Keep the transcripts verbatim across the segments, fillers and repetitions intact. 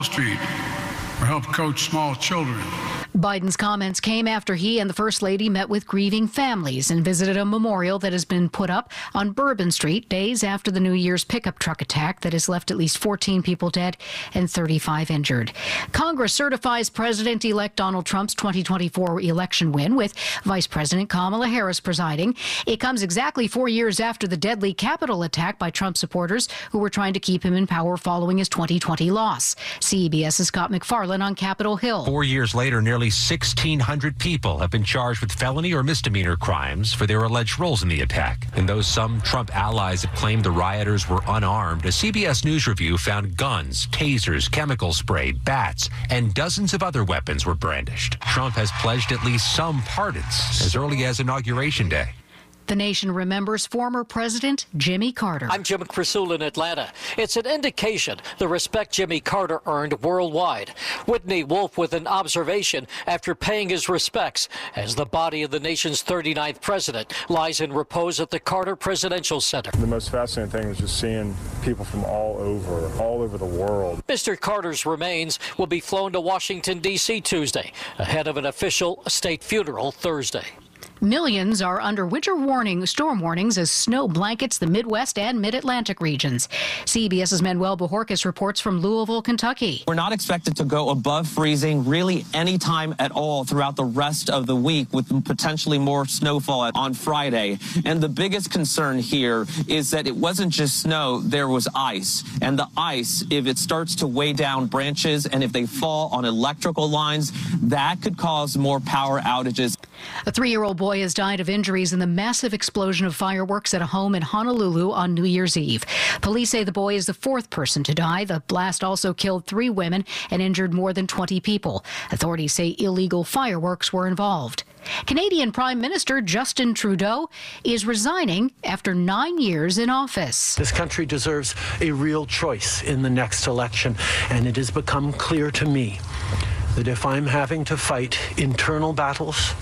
Street or help coach small children. Biden's comments came after he and the First Lady met with grieving families and visited a memorial that has been put up on Bourbon Street days after the New Year's pickup truck attack that has left at least fourteen people dead and thirty-five injured. Congress certifies President-elect Donald Trump's twenty twenty-four election win with Vice President Kamala Harris presiding. It comes exactly four years after the deadly Capitol attack by Trump supporters who were trying to keep him in power following his twenty twenty loss. CBS's Scott McFarlane on Capitol Hill. Four years later, nearly sixteen hundred people have been charged with felony or misdemeanor crimes for their alleged roles in the attack. And though some Trump allies have claimed the rioters were unarmed, a C B S News review found guns, tasers, chemical spray, bats, and dozens of other weapons were brandished. Trump has pledged at least some pardons as early as Inauguration Day. The nation remembers former President Jimmy Carter. I'm Jim Crisul in Atlanta. It's an indication the respect Jimmy Carter earned worldwide. Whitney Wolf with an observation after paying his respects as the body of the nation's thirty-ninth president lies in repose at the Carter Presidential Center. The most fascinating thing was just seeing people from all over, all over the world. Mister Carter's remains will be flown to Washington, D C Tuesday, ahead of an official state funeral Thursday. Millions are under winter warning, storm warnings as snow blankets the Midwest and Mid-Atlantic regions. CBS's Manuel Bojorquez reports from Louisville, Kentucky. We're not expected to go above freezing really any time at all throughout the rest of the week, with potentially more snowfall on Friday. And the biggest concern here is that it wasn't just snow, there was ice. And the ice, if it starts to weigh down branches and if they fall on electrical lines, that could cause more power outages. A three-year-old boy has died of injuries in the massive explosion of fireworks at a home in Honolulu on New Year's Eve. Police say the boy is the fourth person to die. The blast also killed three women and injured more than twenty people. Authorities say illegal fireworks were involved. Canadian Prime Minister Justin Trudeau is resigning after nine years in office. This country deserves a real choice in the next election, and it has become clear to me that if I'm having to fight internal battles,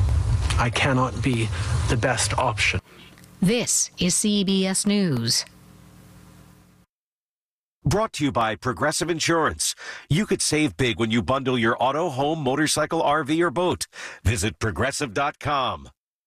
I cannot be the best option. This is C B S News. Brought to you by Progressive Insurance. You could save big when you bundle your auto, home, motorcycle, R V, or boat. Visit progressive dot com.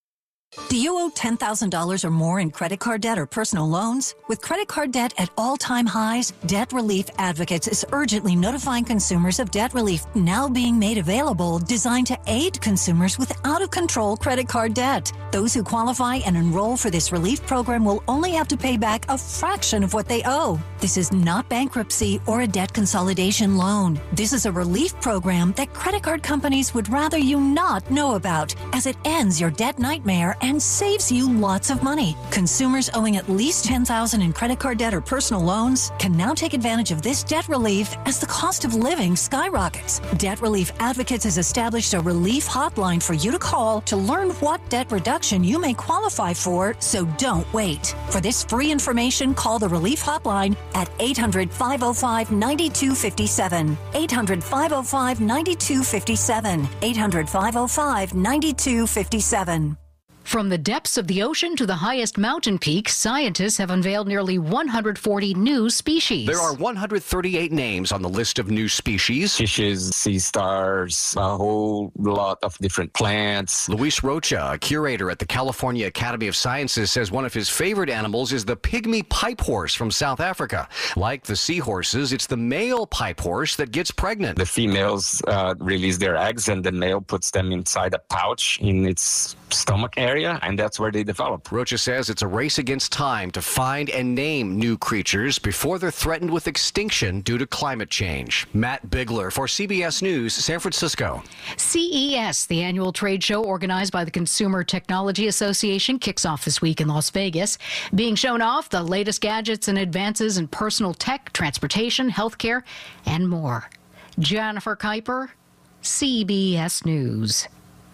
Do you owe ten thousand dollars or more in credit card debt or personal loans? With credit card debt at all-time highs, Debt Relief Advocates is urgently notifying consumers of debt relief now being made available, designed to aid consumers with out-of-control credit card debt. Those who qualify and enroll for this relief program will only have to pay back a fraction of what they owe. This is not bankruptcy or a debt consolidation loan. This is a relief program that credit card companies would rather you not know about, as it ends your debt nightmare and saves you lots of money. Consumers owing at least ten thousand dollars in credit card debt or personal loans can now take advantage of this debt relief as the cost of living skyrockets. Debt Relief Advocates has established a relief hotline for you to call to learn what debt reduction you may qualify for, so don't wait. For this free information, call the relief hotline at eight hundred, five oh five, nine two five seven. eight hundred, five oh five, nine two five seven. eight hundred, five oh five, nine two five seven. From the depths of the ocean to the highest mountain peaks, scientists have unveiled nearly one hundred forty new species. There are one hundred thirty-eight names on the list of new species. Fishes, sea stars, a whole lot of different plants. Luis Rocha, a curator at the California Academy of Sciences, says one of his favorite animals is the pygmy pipe horse from South Africa. Like the seahorses, it's the male pipe horse that gets pregnant. The females uh, release their eggs, and the male puts them inside a pouch in its stomach area, and that's where they develop. Rocha says it's a race against time to find and name new creatures before they're threatened with extinction due to climate change. Matt Bigler for C B S News, San Francisco. C E S, the annual trade show organized by the Consumer Technology Association, kicks off this week in Las Vegas. Being shown off the latest gadgets and advances in personal tech, transportation, healthcare, and more. Jennifer Kuiper, C B S News.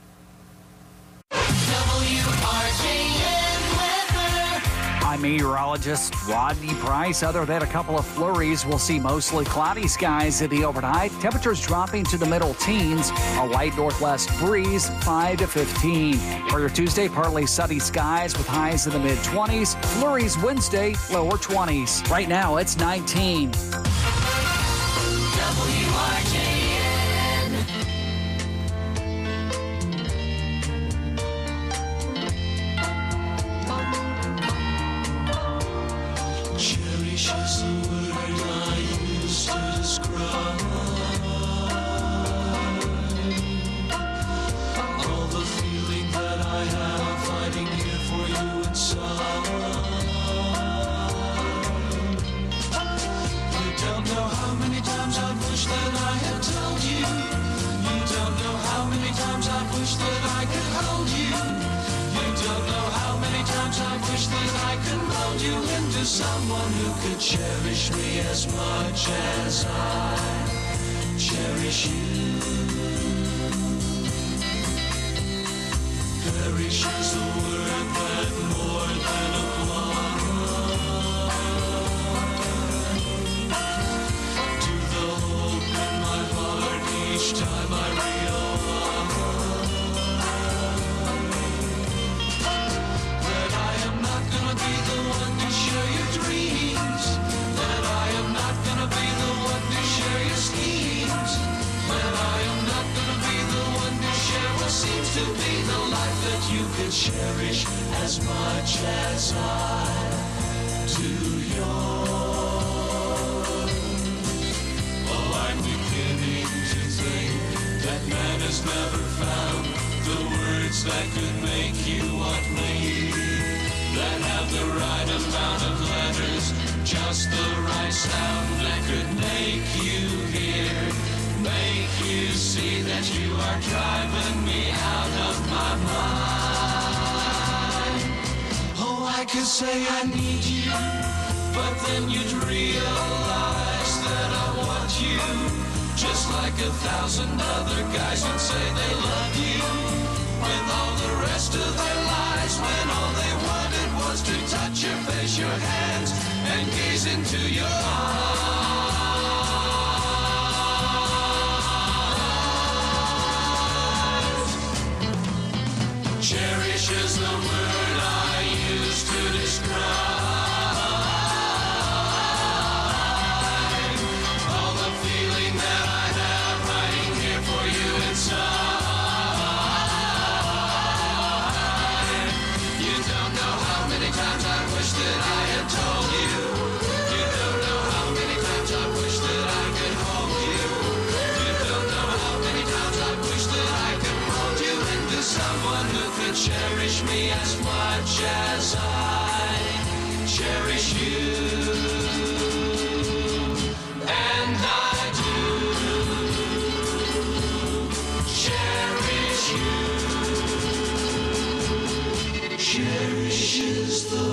I'm meteorologist Rodney Price. Other than a couple of flurries, we'll see mostly cloudy skies in the overnight. Temperatures dropping to the middle teens. A light northwest breeze, five to fifteen. For your Tuesday, partly sunny skies with highs in the mid-twenties. Flurries Wednesday, lower twenties. Right now, it's nineteen. W wish that I had told you. You don't know how many times I've wished that I could hold you. You don't know how many times I've wished that I could mold you into someone who could cherish me as much as I cherish you. Perish is a word that more than applies to the hope in my heart each time I realize that I am not gonna be the one to share your dreams, that I am not gonna be the one to share your schemes, that I am not gonna be the one to share what seems to be the life that you could cherish as much as I do yours. Oh, I'm beginning to think that man has never found the words that could make you want me, that have the right amount of letters, just the right sound that could make you hear, make you see that you are driving me out of my mind. Oh, I could say I need you, but then you'd realize that I want you, just like a thousand other guys would say they love you, with all the rest of their lives, when all they wanted was to touch your face, your hands, and gaze into your eyes. Cherish is the word I use to describe all the feeling that I have writing here for you inside. You don't know how many times I wish that I had told you. You don't know how many times I wish that I could hold you. You don't know how many times I wish that I could mold you into someone who could cherish me as much as I cherish you. And I do cherish you. Cherish is the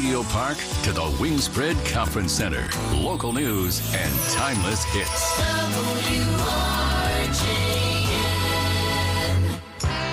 Radio Park to the Wingspread Conference Center. Local news and timeless hits. W R G N.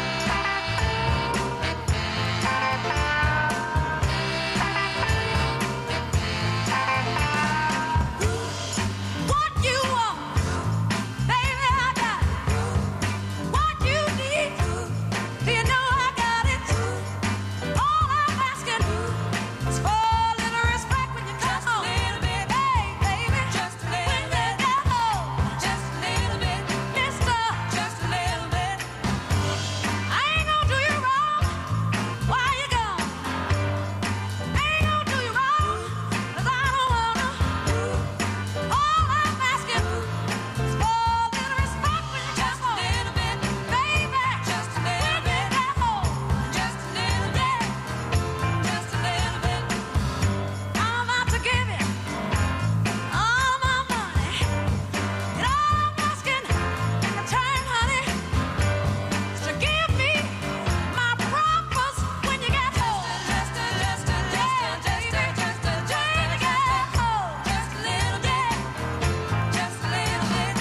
What you want, baby, I got it. What you need, do you know I got it? All I'm asking is for a little respect when you come home. Just a little bit, hey, baby, just a little bit. Get home, just a little bit, mister, just a little bit. I ain't gonna do you wrong while you gone. I ain't gonna do you wrong 'cause I don't wanna. All I'm asking is for a little respect when you come home. Just a little bit, baby, just a little bit. Get home, just a little bit, just a little bit. I'm about to give you all my money, and all I'm asking in return, honey, is to give me my promise when you get home. Just a, just a, just a, just a, just a, when you get home. Just a little bit, just a little bit.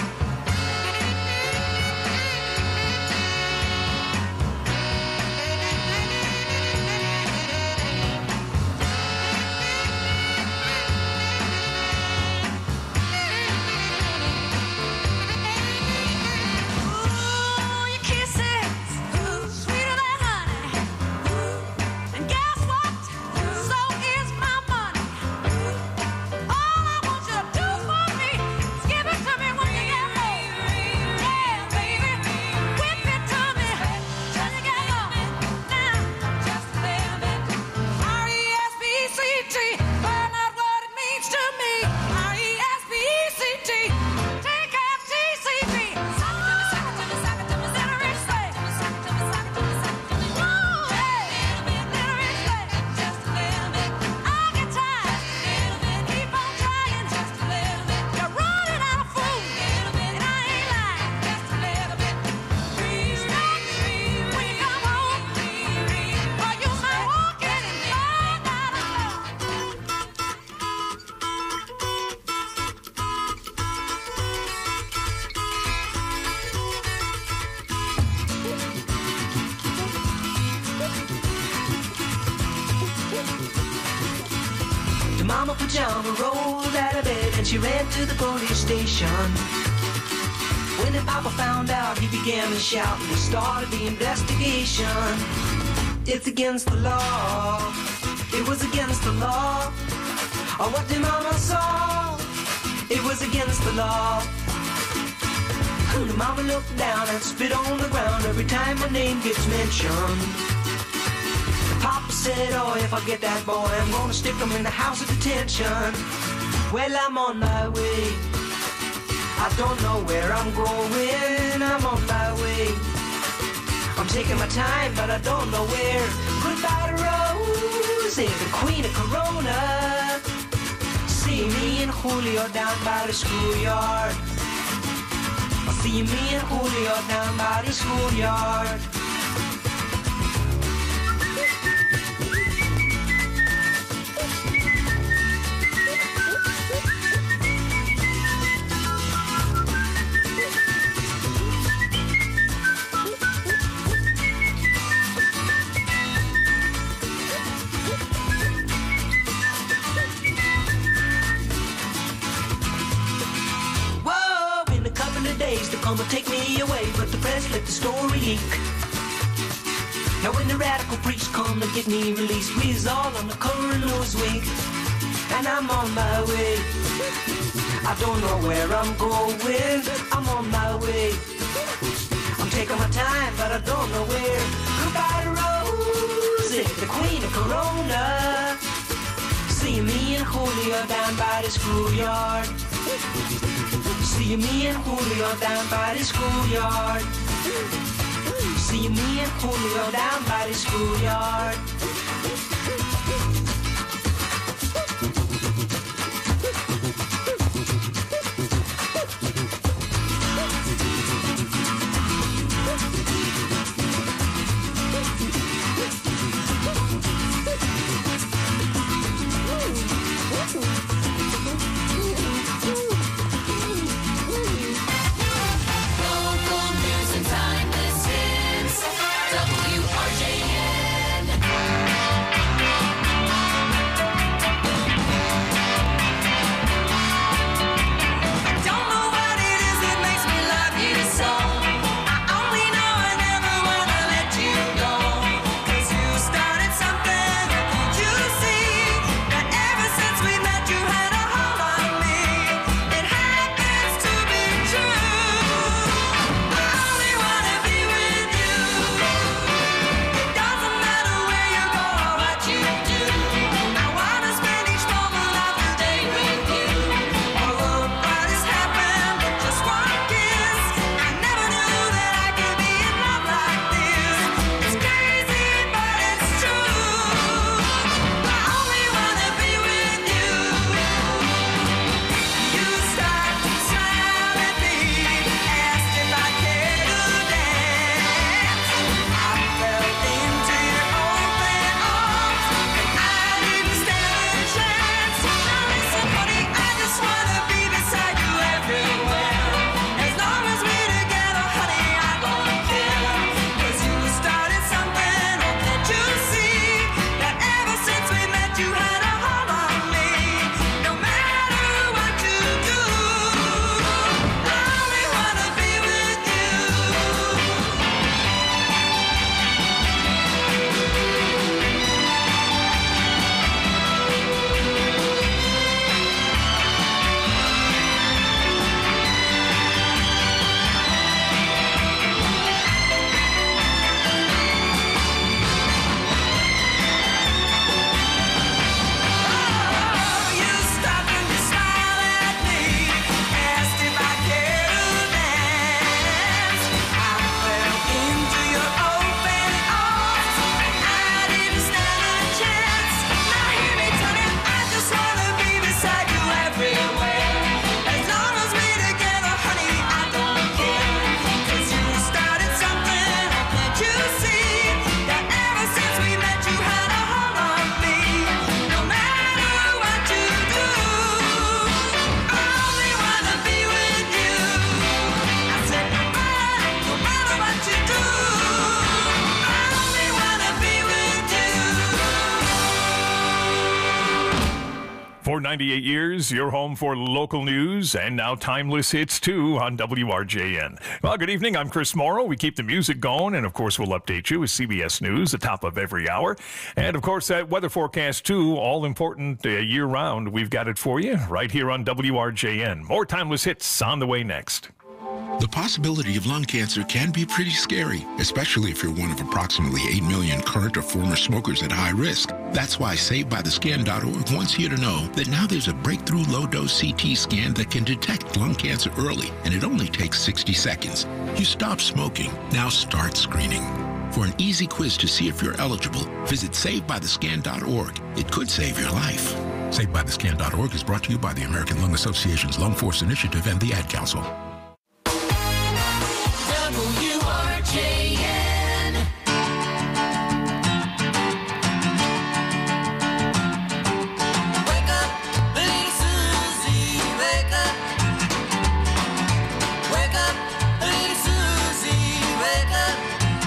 Ooh, your kisses, sweeter than honey. And guess what? So is my money. All I want you to do for me is give it to me when you get home. Yeah, baby, whip it to me till you get home. Now, just a little bit. R E S P E C T, find out what it means to me. R E S P E C T, take F T C B. Sock it to me, sock it to me, sock it to me, little rich slave. Sock it to me, sock it to me, sock it to me. Woo, hey, little rich slave. Just a little bit. I get tired. Just a little bit. Keep on trying. Just a little bit. You're running out of food. And I ain't lying. Just a little bit. Stop when you come home. Or you might walk in and find out alone. The mama pajama rolled out of bed and she ran to the police station. When the papa found out, he began to shout and he started the investigation. It's against the law. It was against the law. Oh, what the mama saw. It was against the law. The mama looked down and spit on the ground every time my name gets mentioned. Papa said, oh, if I get that boy, I'm gonna stick him in the house of detention. Well, I'm on my way. I don't know where I'm going. I'm on my way. I'm taking my time, but I don't know where. Goodbye to Rosie, the queen of Corona. See me and Julio down by the schoolyard. I'll see me and Julio down by the schoolyard. Whoa, in a couple of days they're gonna take me away, but the press let the story leak. Now when the radical priests come to get me released, we's all on the cover of Newsweek, and I'm on my way. I don't know where I'm going. I'm on my way. I'm taking my time, but I don't know where. Goodbye to Rosie, the queen of Corona. See me and Julio down by the schoolyard. See me and Julio down by the schoolyard. See me and Julio down by the schoolyard. For ninety-eight years, your home for local news and now timeless hits too on W R J N. Well, good evening. I'm Chris Morrow. We keep the music going, and of course, we'll update you with C B S News at the top of every hour. And of course, that weather forecast too, all important uh, year round. We've got it for you right here on W R J N. More timeless hits on the way next. The possibility of lung cancer can be pretty scary, especially if you're one of approximately eight million current or former smokers at high risk. That's why Saved By The Scan dot org wants you to know that now there's a breakthrough low-dose C T scan that can detect lung cancer early, and it only takes sixty seconds. You stop smoking, now start screening. For an easy quiz to see if you're eligible, visit Saved By The Scan dot org. It could save your life. Saved By The Scan dot org is brought to you by the American Lung Association's Lung Force Initiative and the Ad Council. W R J N. Wake up, little Susie, wake up. Wake up, little Susie, wake up.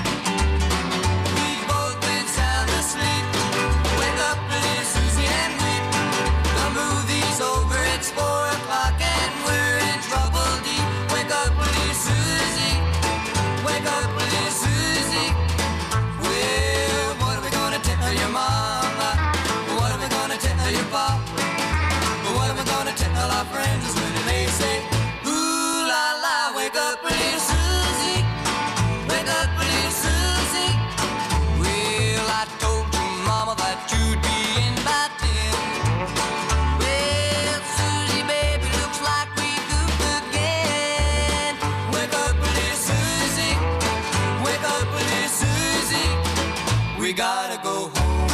We've both been sound asleep. Wake up, little Susie, and weep. The movie's over, it's four o'clock, and we're in trouble deep. Wake up, little Susie. Wake up, little Susie. Well, what are we gonna tell your mama? What are we gonna tell your papa? What are we gonna tell our friends when they say, ooh la la, wake up, little Susie. Wake up, little Susie. Well, I told your mama that you'd be in by ten. Well, Susie, baby, looks like we goofed again. Wake up, little Susie. Wake up, little Susie. We gotta go home.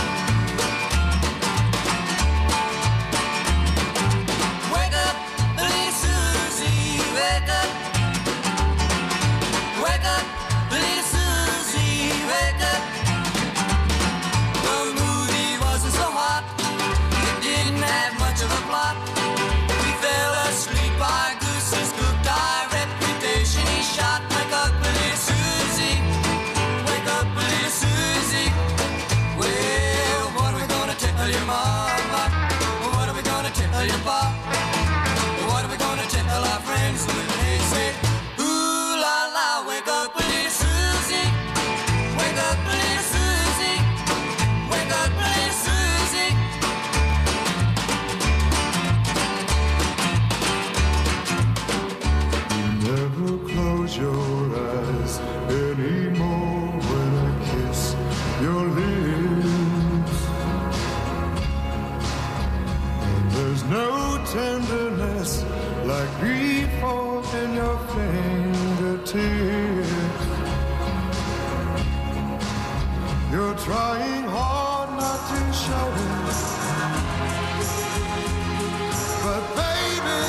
Wake up, little Susie. Wake up. Wake up, little Susie. Wake up. The movie wasn't so hot. It didn't have much of a plot. We fell asleep. Our gooses cooked. Our reputation is shot. Wake up, little Susie. Wake up, little Susie. Well, what are we gonna tell your mama? What are we gonna tell your papa? What are we gonna tell our friends when they say, ooh la la, wake up, little Susie. Wake up, little Susie. Wake up, little Susie. Never close your eyes anymore when I kiss your lips. And there's no tenderness like before in your fingertips. You're trying hard not to show it, but baby,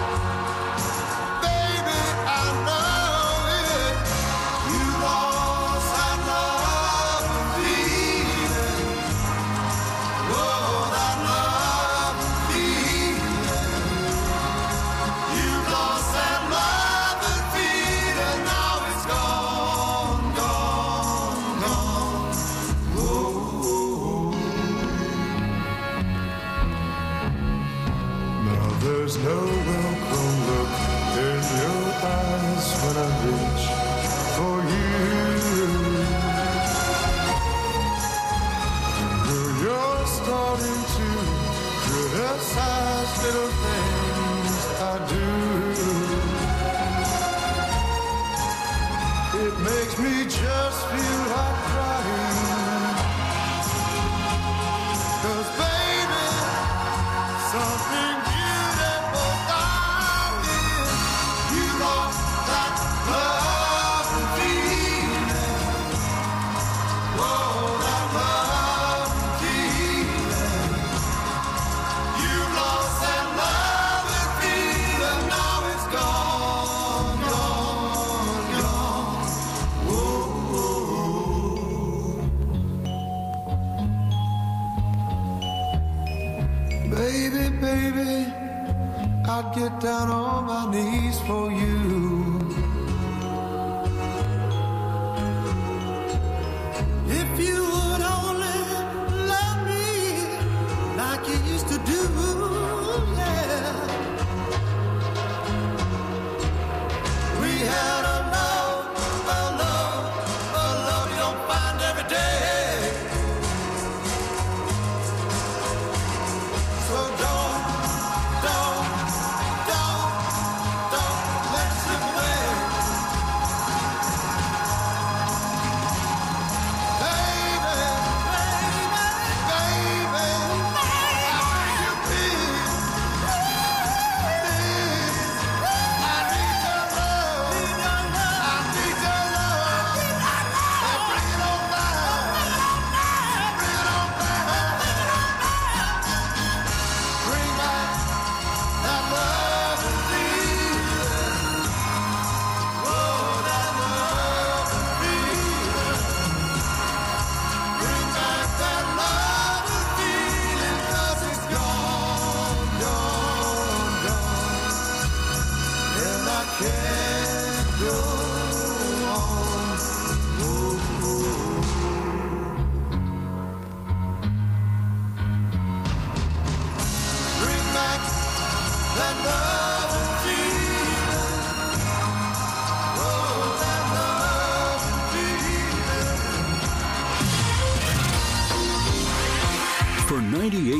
baby, I know it. You lost that love and feeling. Oh, that love and feeling. You lost that love and feeling. Now it's gone, gone, gone. Oh. Now there's no welcome look in your eyes when I reach for you. Girl, you're starting to criticize little things I do. It makes me just feel like crying. 'Cause baby, something beautiful I did. You lost that love and feeling. Oh, that love and feeling. You lost that love and feeling. Now it's gone, gone, gone. Oh, oh, oh. Baby, baby, I'd get down on my knees for you. If you would only love me like you used to do.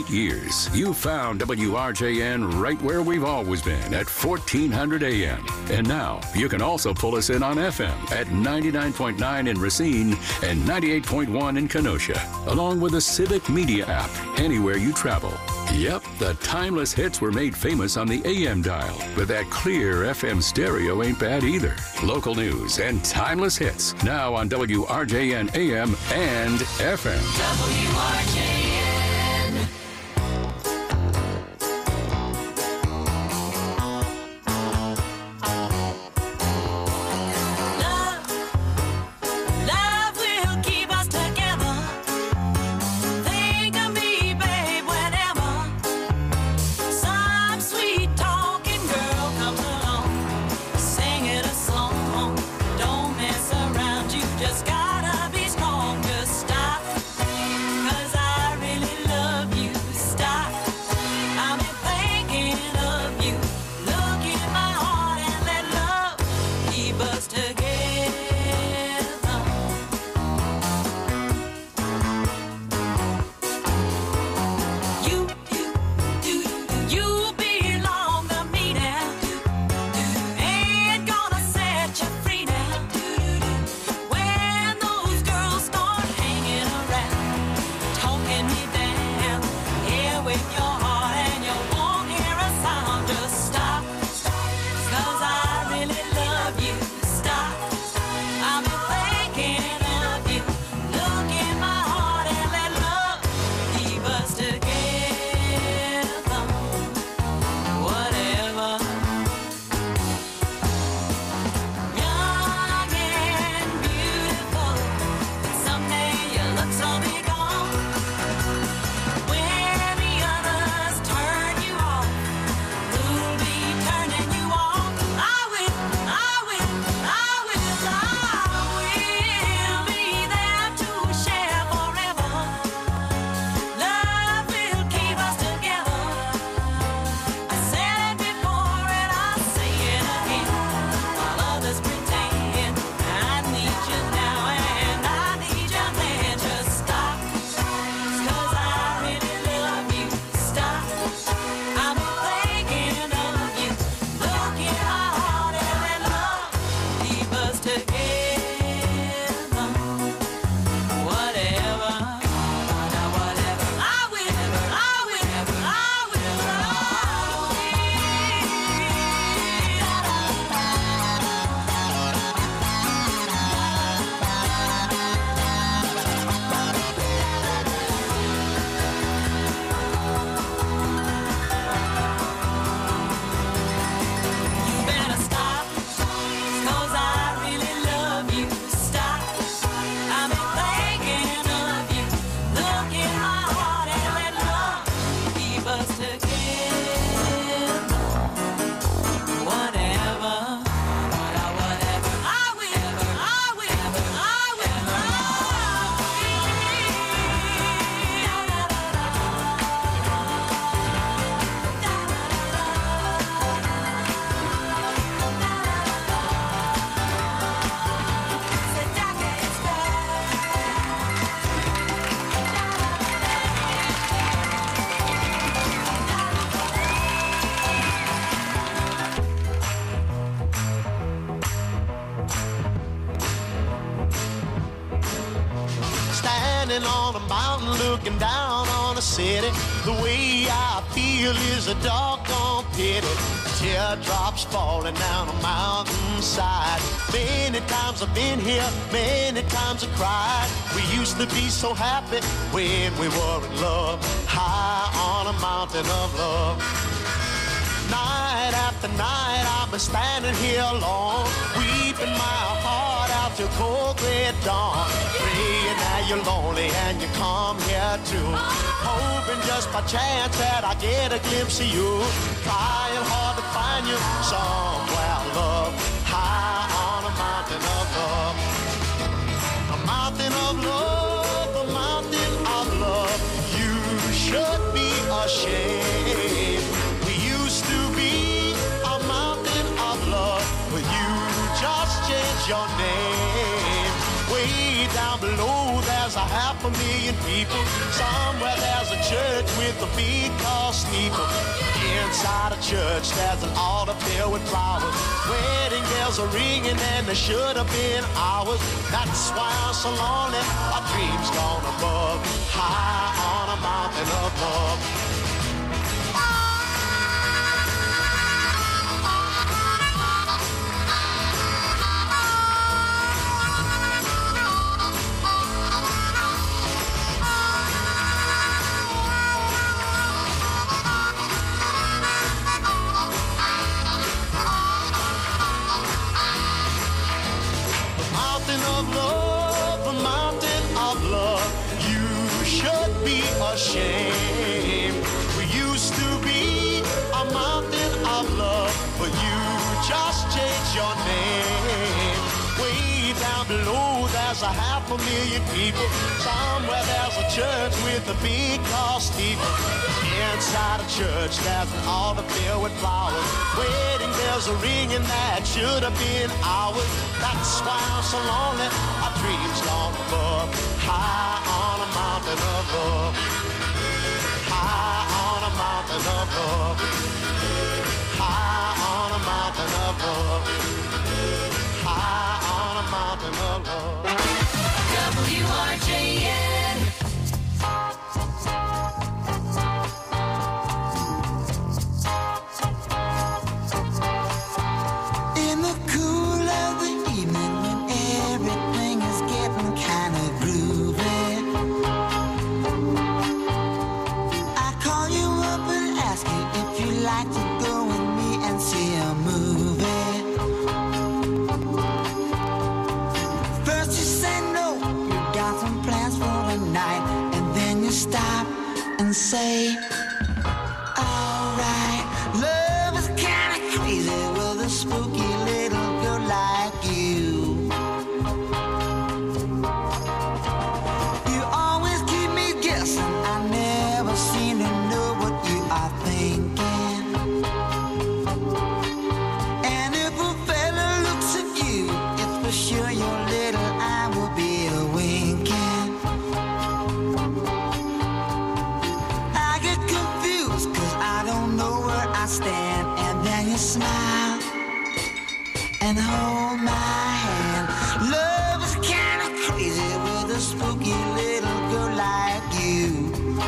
eight years, you found W R J N right where we've always been at fourteen hundred A M. And now you can also pull us in on F M at ninety-nine point nine in Racine and ninety-eight point one in Kenosha, along with the Civic Media app anywhere you travel. Yep, the timeless hits were made famous on the A M dial, but that clear F M stereo ain't bad either. Local news and timeless hits now on W R J N A M and F M. W R J N. Love, love will keep us together. Think of me, babe, whenever some sweet talking girl comes along, singing a song. Don't mess around, you just gotta be strong. Just stop, 'cause I really love you. Stop, I've been thinking of you. Look in my heart and let love keep us together. You, you, you, you belong to me now. Ain't gonna set you free now. When those girls start hanging around, talking me down, here with your heart and you won't hear a sound. Just stop, 'cause I really love you. Stop, I've been thinking of you. Look in my heart and let love keep us together. Whatever. Young and beautiful, someday your looks will be gone. When the others turn you off, who'll be turning you on? I will, I will, I will, I will be there to share forever. Love will keep us together. I said it before and I'll say it again. While others pretend, I need you now and I need you then. Just stop, 'cause I really love you. Stop, I've been thinking of you. Look in my heart and let love keep us together. Whatever, whatever, I will, I will, I will, You better stop, 'cause I really love you. Stop, I've been thinking of you. Look in my heart and let love keep us together. Whatever, whatever, I will, I will, I will, Standing on a mountain looking down on a city, the way I feel is a doggone pity. Teardrops falling down a mountainside. Many times I've been here, many times I cried. We used to be so happy when we were in love, high on a mountain of love. Night after night I've been standing here alone, weeping my heart out till cold gray dawn. Praying that you're lonely and you come here too, hoping just by chance that I get a glimpse of you. Trying hard to find you somewhere, love, high on a mountain of love. A mountain of love, a mountain of love. You should be ashamed. We used to be a mountain of love, but you just changed your name. Way down below there's a half a million people. Somewhere there's a church with a big tall steeple. Inside a church there's an altar filled with flowers. Wedding bells are ringing and there should have been hours. That's why I'm so lonely. Our dreams gone above, high on a mountain above. Shame. We used to be a mountain of love, but you just changed your name. Way down below there's a half a million people. Somewhere there's a church with a big tall steeple. Inside a church there's an altar filled with flowers. Wedding bells are ringing that should have been ours. That's why I'm so lonely. Our dreams gone above, high on a mountain above. High on a mountain above. High on a mountain above. High on a mountain above. W R J N. In the cool of the evening when everything is getting kind of groovy, ask you if you'd like to go with me and see a movie. First you say no, you got some plans for the night, and then you stop and say, alright, love is kinda crazy with a spooky little girl like you. You always keep me guessing, I never seem to know what you are thinking. And if a fella looks at you, it's for sure your little eye will be a winking. I get confused cause I don't know where I stand. And then you smile and hold my hand. Love is kinda crazy with a spooky little girl like you.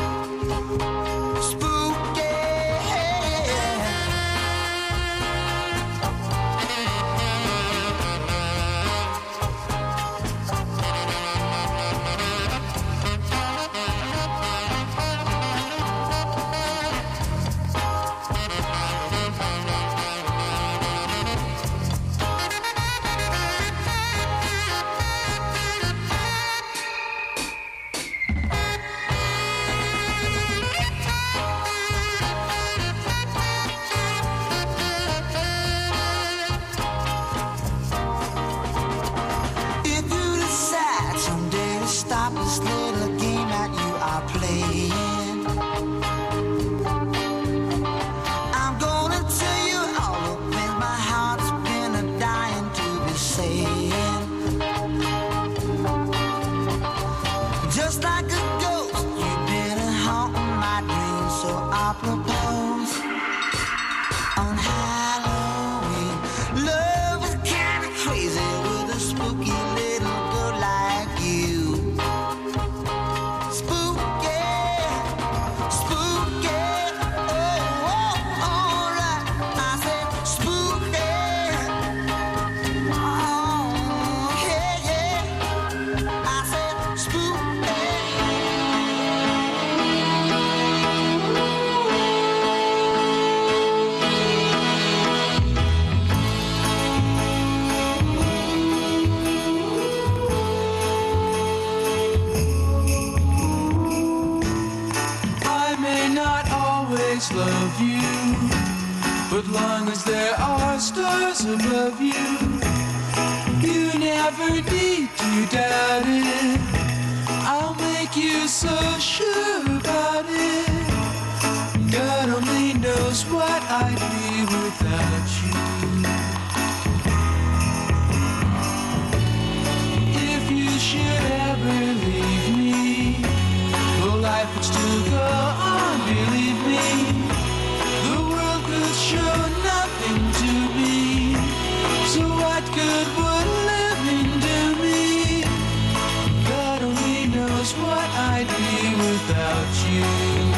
Love you, but long as there are stars above you, you never need to doubt it. I'll make you so sure about it. God only knows what I'd be without you. If you should ever leave me, I'd be without you.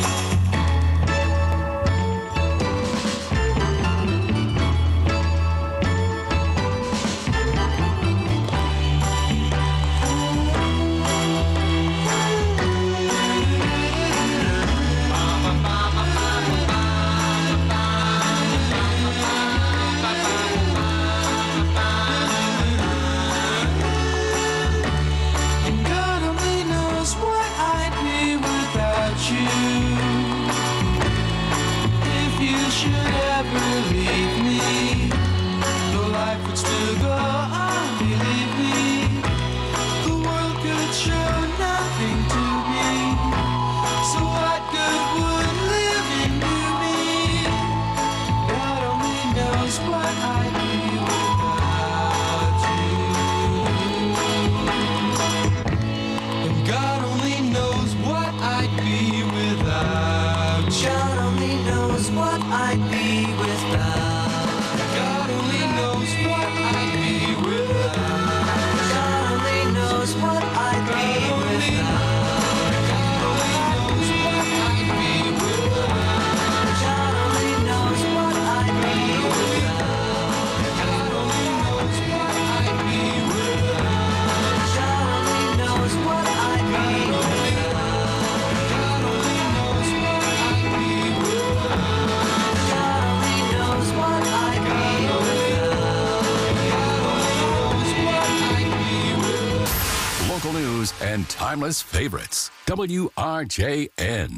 And timeless favorites. W R J N.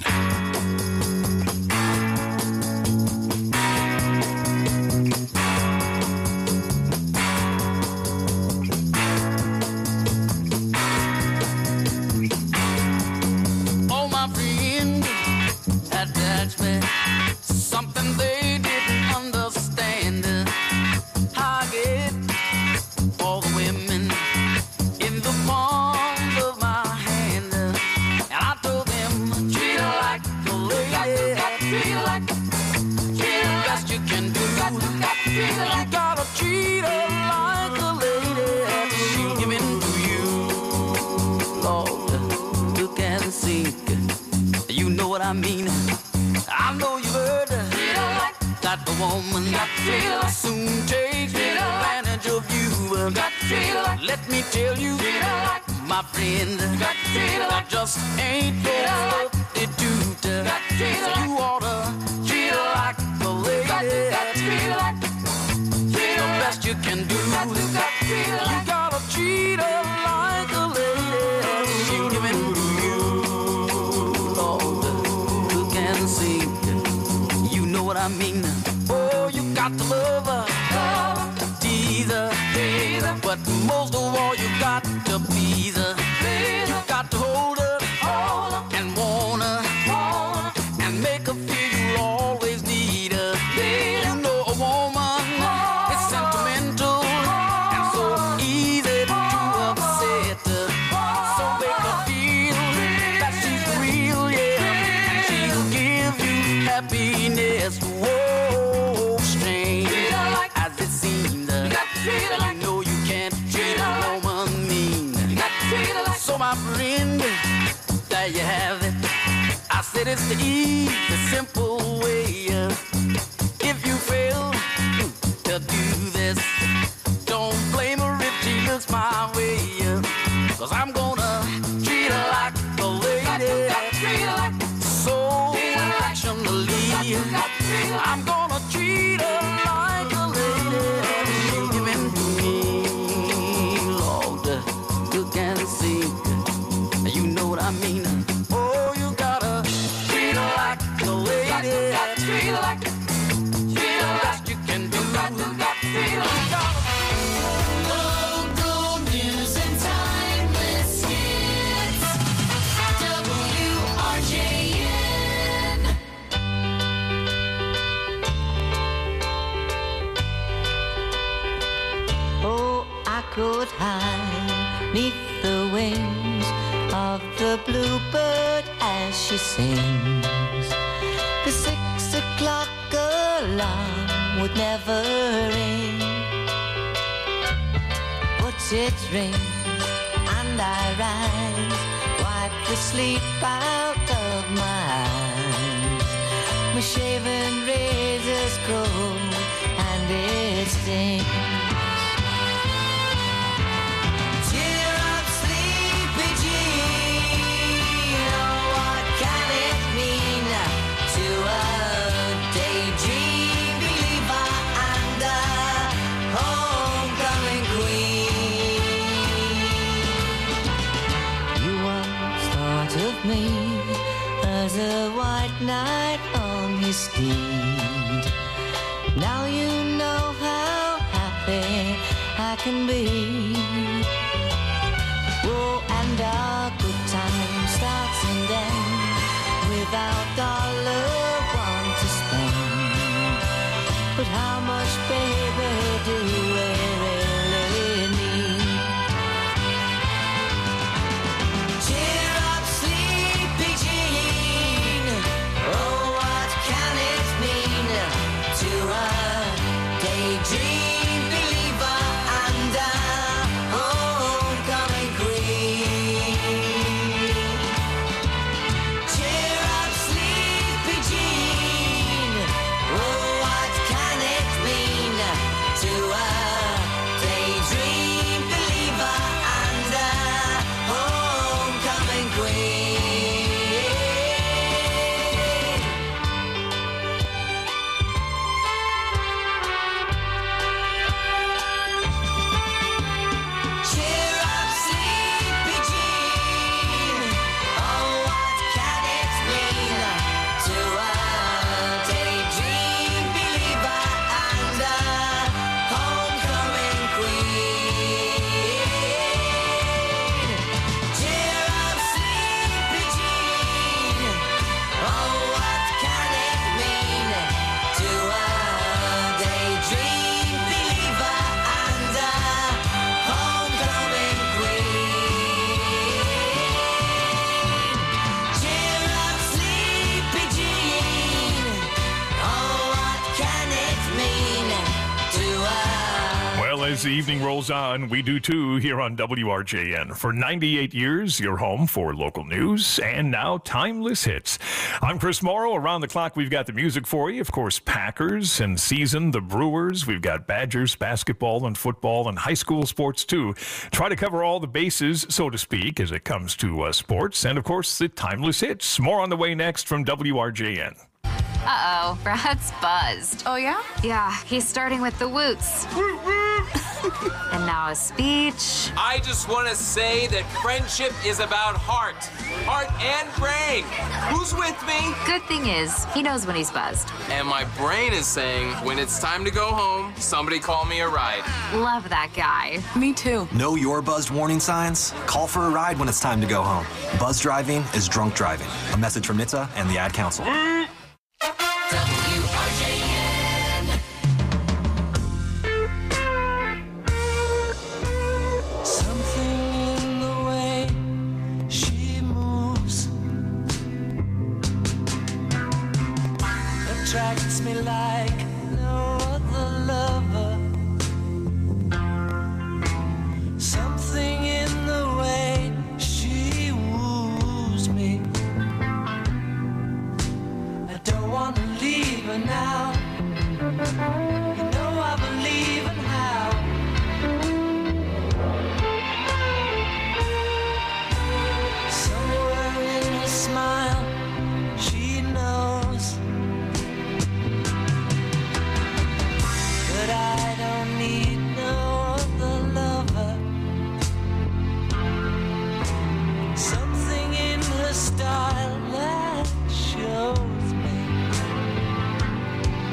Oh, my friend had touched me. Something they didn't understand. I get all the women in the palm of my hand, and I told them, treat her like a lady, treat her like, treat her best you can do. You gotta treat her like a lady, she'll give in to you. Lord, look and see, you know what I mean. I know you heard that the woman soon takes advantage of you. Let me tell you, my friend, that just ain't no substitute. So you oughta treat her like a lady, the best you can do. You gotta treat her like a lady, she'll give in to you. Lord, look and see, you know what I mean. Oh, you got to love her, tease her, but most of all you got to please her. You got to hold her and want her and make her feel you always need her. You know a woman is sentimental and so easy to upset her. So make her feel that she's real, yeah, and she'll give you happiness. Whoa, strange as it seems, you know you can't treat a woman mean. So my friend, there you have it. I said it's the easy, simple way. If you fail to do this, don't blame her if she looks my way. Cause I'm gonna treat her like a lady, so affectionately. I'm gonna treat her like a lady, she'll give in to me. Lord, look and see, you know what I mean. Oh, you gotta treat her like a lady, treat her like, treat her best you can do. Local news and timeless hits. W R J N. Oh, I could hide neath the wings of the bluebird as she sings. The six o'clock alarm would never ring, but it rings and I rise, wipe the sleep out of my eyes. My shaven razor's cold and it stings. Cheer up, sleepy Jean. Oh, what can it mean to a daydream believer and a homecoming queen? You once thought of me as a white knight on his steed. Now you know how happy I can be. Oh, and our good time starts and ends without our loved one to spend. But how much, baby, do we really need? Cheer up, sleepy Jean. Oh, what can it mean to a daydream believer and a homecoming queen? Cheer up, sleepy Jean. Oh, what can it mean to a daydream believer and a homecoming queen? Cheer up, sleepy Jean. Oh, what can it mean to a daydream believer and a homecoming queen? Cheer up, sleepy Jean. Oh, what can it mean to a daydream believer and a homecoming queen? Cheer up, sleepy Jean. Oh, what can it mean to a Well, as the evening rolls on, we do too here on W R J N. For ninety-eight years, your home for local news and now timeless hits. I'm Chris Morrow. Around the clock, we've got the music for you. Of course, Packers and season, the Brewers. We've got Badgers, basketball and football and high school sports too. Try to cover all the bases, so to speak, as it comes to uh, sports. And of course, the timeless hits. More on the way next from W R J N. Uh-oh, Brad's buzzed. Oh, yeah? Yeah, he's starting with the woots. And now a speech. I just want to say that friendship is about heart. Heart and brain. Who's with me? Good thing is, he knows when he's buzzed. And my brain is saying, when it's time to go home, somebody call me a ride. Love that guy. Me too. Know your buzzed warning signs? Call for a ride when it's time to go home. Buzz driving is drunk driving. A message from N H T S A and the Ad Council. Something in the way she moves attracts me like no other lover. Something in the way she woos me. I don't want to leave her now. You know I believe in how. Somewhere in her smile, she knows that I don't need no other lover. Something in her style that shows me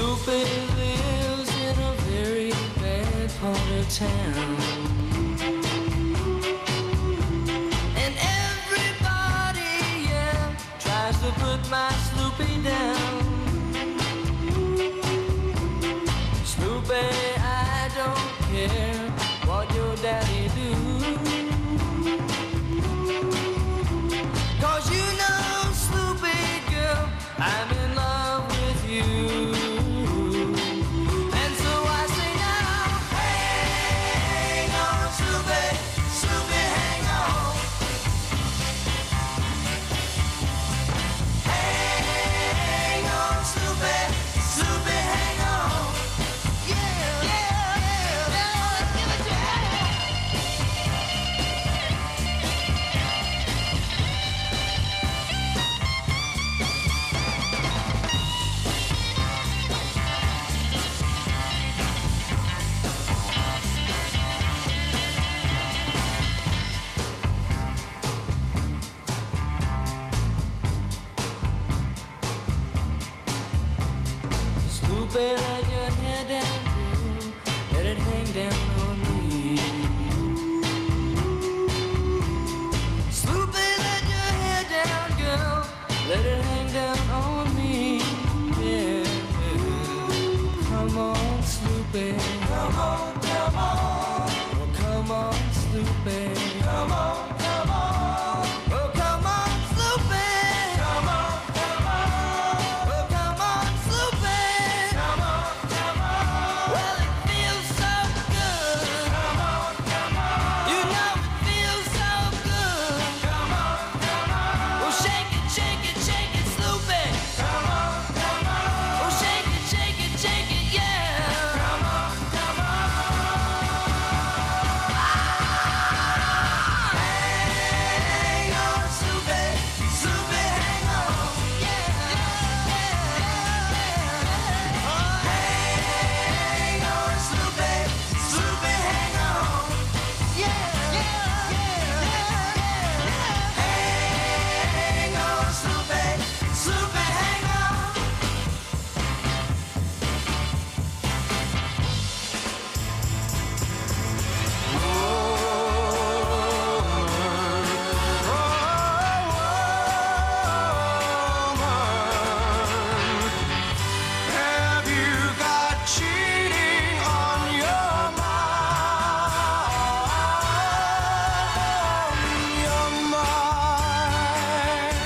Snoopy lives in a very bad part of town. And everybody, yeah, tries to put my Snoopy down. Snoopy, I don't care what your daddy do. 'Cause you know, Snoopy girl, I'm in love with you. And so I say now, hang on, Snoopy, Snoopy, hang on. Hang on, Snoopy, Snoopy, hang on. Yeah, yeah, yeah, yeah, give it to me. Snoopy, let your hair down, girl. Let it hang down on me. Snoopy, let your hair down, girl. Let it hang down on me. Yeah. Come on, Snoopy. Come on, come on. Oh, come on, Snoopy. Come on, come on. Oh, come on, Snoopy. Come on, come on. Oh, come on, Snoopy. Come on, come on. Well, it feels so good. Come on, come on. You know it feels so good. Come on, come on. Oh, shake it, shake it, shake it, Snoopy. Come on, come on. Oh, shake it, shake it, shake it, yeah. Come on, come on. Hang on, Snoopy, Snoopy, hang on. Yeah, yeah, yeah. Oh, hang on, Snoopy, Snoopy, hang on. Yeah, yeah, yeah. Hang on, Snoopy, Snoopy, hang on. Have you got cheating on your mind? Your mind.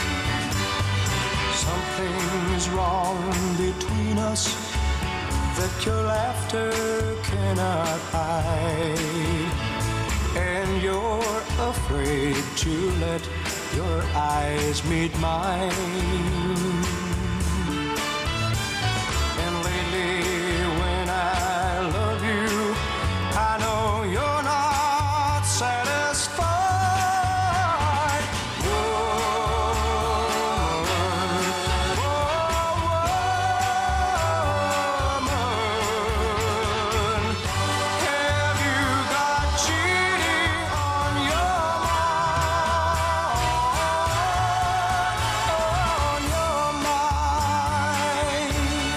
Something's wrong between us that your laughter cannot hide. And you're afraid to let your eyes meet mine. And lately, when I love you, I know you're not satisfied. Woman, woman, have you got cheating on your mind? On your mind.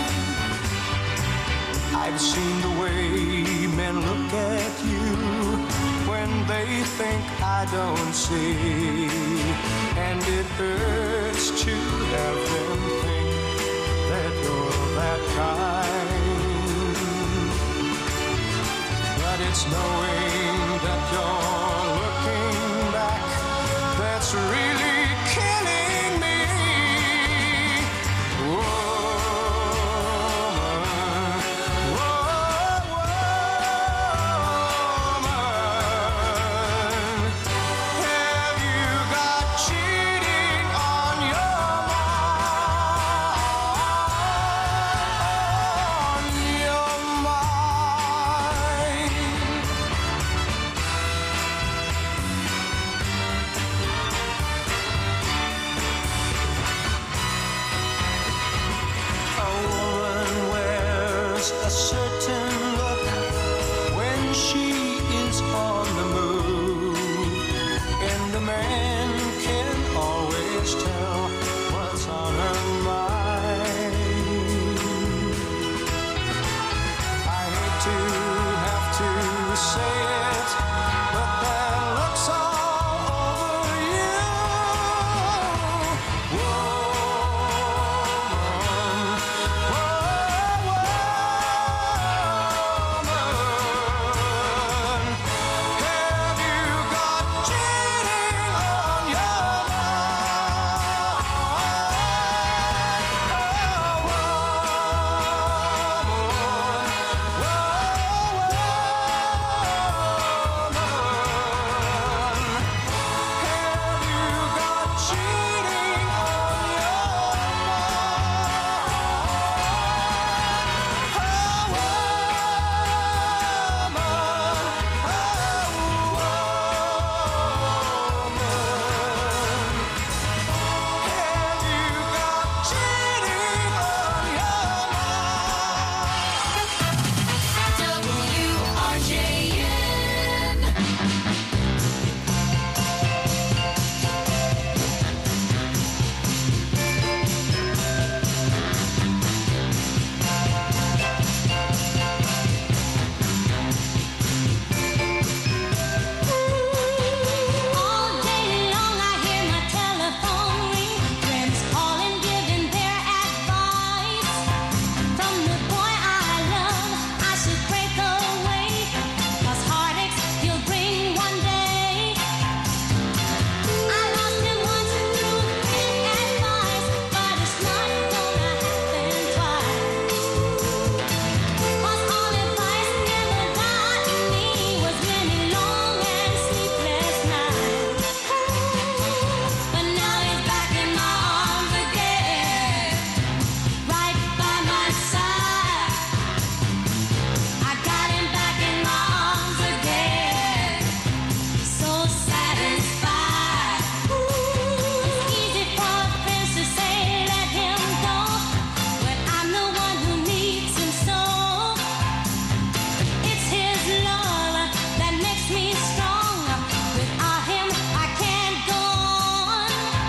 I've seen the way men look at you when they think I don't see, and it hurts to have them think that you're that kind. But it's knowing that you're looking back that's really killing me. Woman, woman, have you got cheating on your mind? On your mind. to, have to say it, but that looks all over you. Woman, woman, have you got cheating on your All day long I hear my telephone ring, friends calling, giving their advice. From the boy I love, I should break away, 'cause heartaches he'll bring one day. I lost him once through his advice, but it's not gonna happen twice. 'Cause all advice never got me was many long and sleepless nights. But now he's back in my arms again, right by my side. I got him back in my arms again, so satisfied. It's easy for friends to say let him go, but I'm the one who needs him so. It's his love that makes me strong. Without him, I can't go on.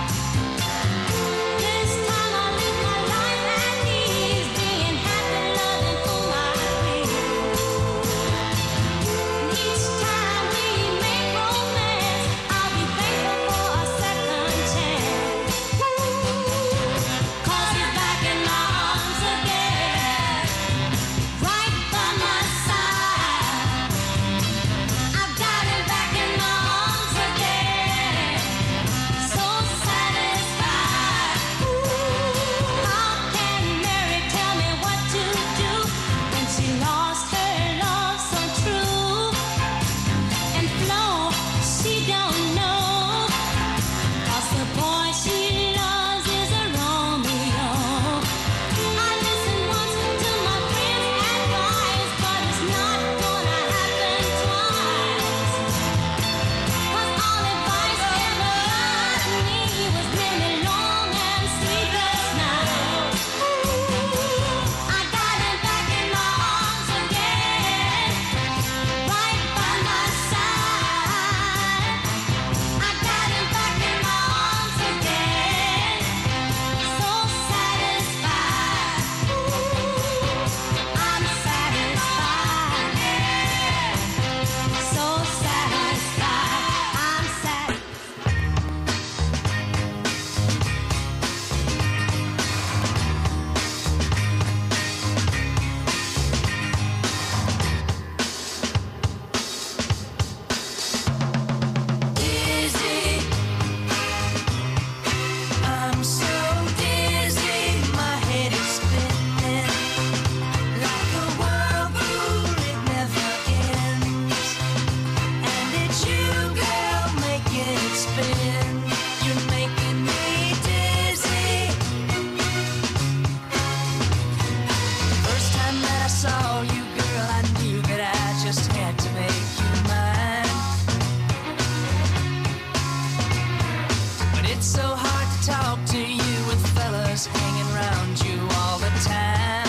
This time I'll live my life at ease, being happy, loving for my please. And each time we make romance, I'll be thankful for a second chance. 'Cause he's back in my arms again, right by my side. I've got him back in my arms again, so satisfied. How can Mary tell me what to do when she lost her love so true? And Flo, she don't know, 'cause the boy she loves is a Romeo. I listened once to my friend's advice, but it's not gonna happen twice. 'Cause all advice ever got me was many long and sleepless nights. I got him back in my arms again, right by my side. I got him back in my arms again, so satisfied. I'm satisfied, so satisfied. I'm satisfied. Dizzy, I'm so dizzy, my head is spinning like a whirlpool, it never ends. And it's you, girl, making it spin. You're making me dizzy. First time that I saw you, girl, I knew that I just had to make you mine. But it's so hard to talk to you with fellas hanging around you all the time.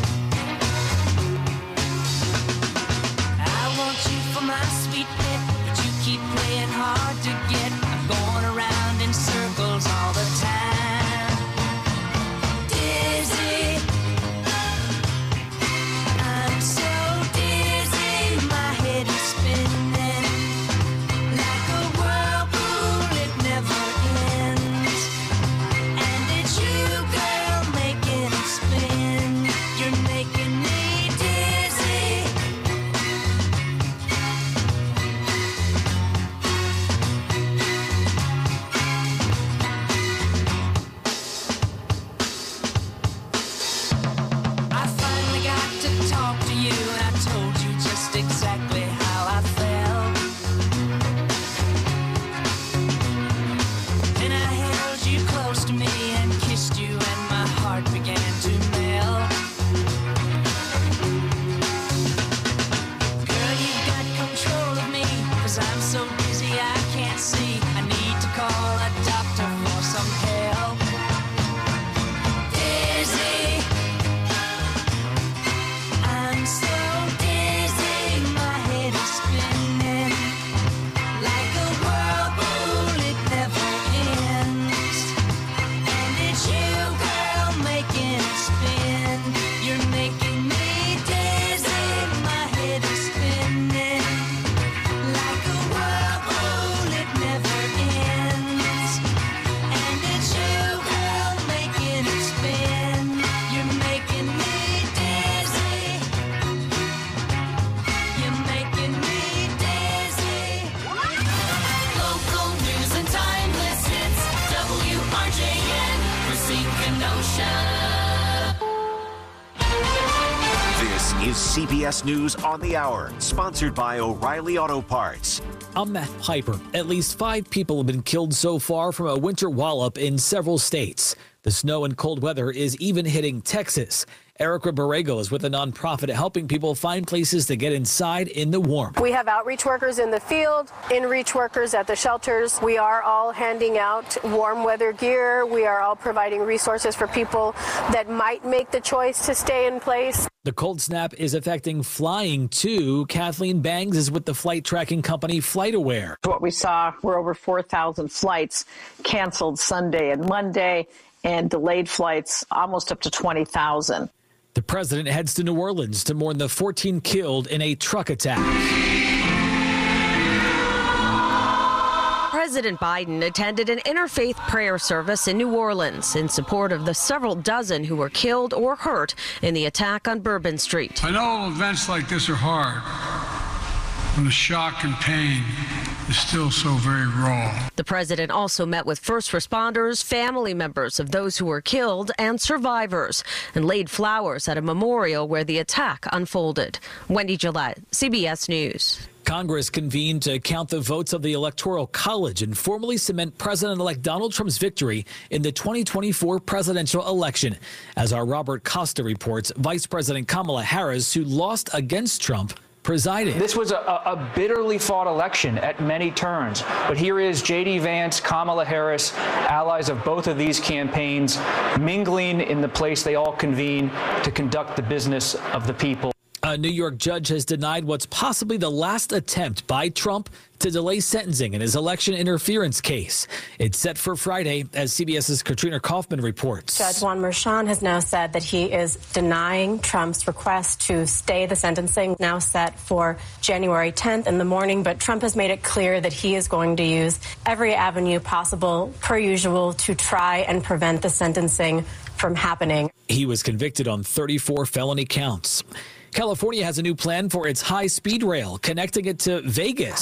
I want you for my sweet pet, but you keep playing hard to get. I'm going around in circles all the time. Dizzy, I'm so is C B S News on the Hour, sponsored by O'Reilly Auto Parts. I'm Matt Piper. At least five people have been killed so far from a winter wallop in several states. The snow and cold weather is even hitting Texas. Erica Borrego is with a nonprofit helping people find places to get inside in the warmth. We have outreach workers in the field, in-reach workers at the shelters. We are all handing out warm weather gear. We are all providing resources for people that might make the choice to stay in place. The cold snap is affecting flying too. Kathleen Bangs is with the flight tracking company FlightAware. What we saw were over four thousand flights canceled Sunday and Monday, and delayed flights almost up to twenty thousand. The president heads to New Orleans to mourn the fourteen killed in a truck attack. President Biden attended an interfaith prayer service in New Orleans in support of the several dozen who were killed or hurt in the attack on Bourbon Street. I know events like this are hard when the shock and pain is still so very raw. The president also met with first responders, family members of those who were killed, and survivors, and laid flowers at a memorial where the attack unfolded. Wendy Gillette, C B S News. Congress convened to count the votes of the Electoral College and formally cement President-elect Donald Trump's victory in the twenty twenty-four presidential election. As our Robert Costa reports, Vice President Kamala Harris, who lost against Trump, presided. This was a, a bitterly fought election at many turns, but here is J D Vance, Kamala Harris, allies of both of these campaigns, mingling in the place they all convene to conduct the business of the people. A New York judge has denied what's possibly the last attempt by Trump to delay sentencing in his election interference case. It's set for Friday, as CBS's Katrina Kaufman reports. Judge Juan Merchan has now said that he is denying Trump's request to stay the sentencing, now set for January tenth in the morning. But Trump has made it clear that he is going to use every avenue possible, per usual, to try and prevent the sentencing from happening. He was convicted on thirty-four felony counts. California has a new plan for its high-speed rail, connecting it to Vegas.